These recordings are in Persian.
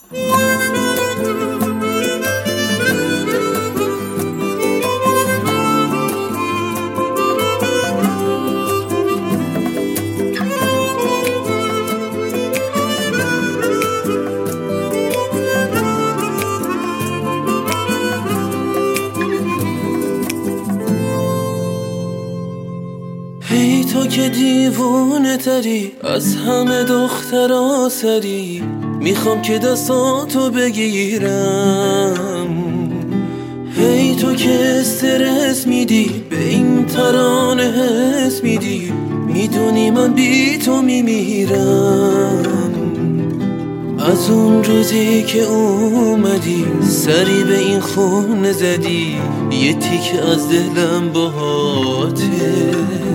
هی تو که دیوونه تری از همه دخترا سری، میخوام که دستاتو بگیرم. هی تو که استرس میدی به این ترانه حس میدی، میدونی من بی تو میمیرم. از اون روزی که اومدی سری به این خونه زدی، یه تیکه از دلم باهاته.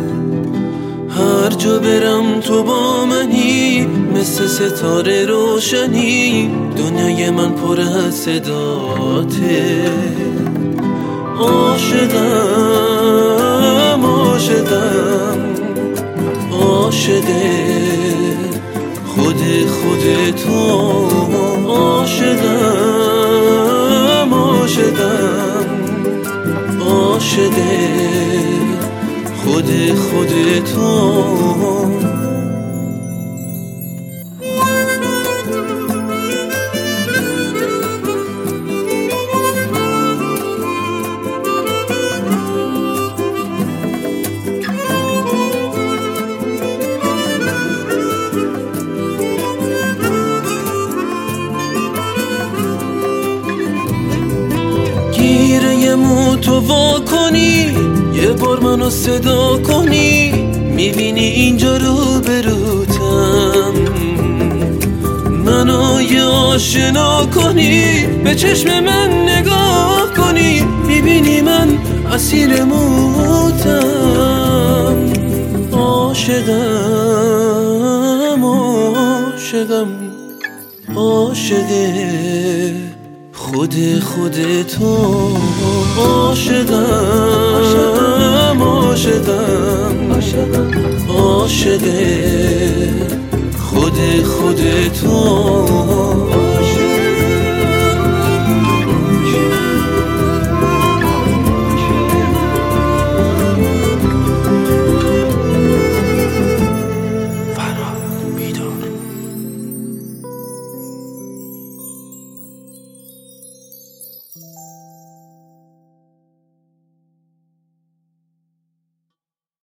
هر جا برم تو با منی، مثل ستاره روشنی، دنیای من پر از صداته. عاشقم عاشقم عاشق خود تو. عاشقم عاشقم عاشق خود تو. گیره مو تو وا کنی، یه بار منو صدا کنی، میبینی اینجا رو بروتم. منو یه آشنا کنی، به چشم من نگاه کنی، میبینی من اسیر موتم. عاشقم عاشقم عاشق خود تو. عاشقم عاشقم عاشق خود تو.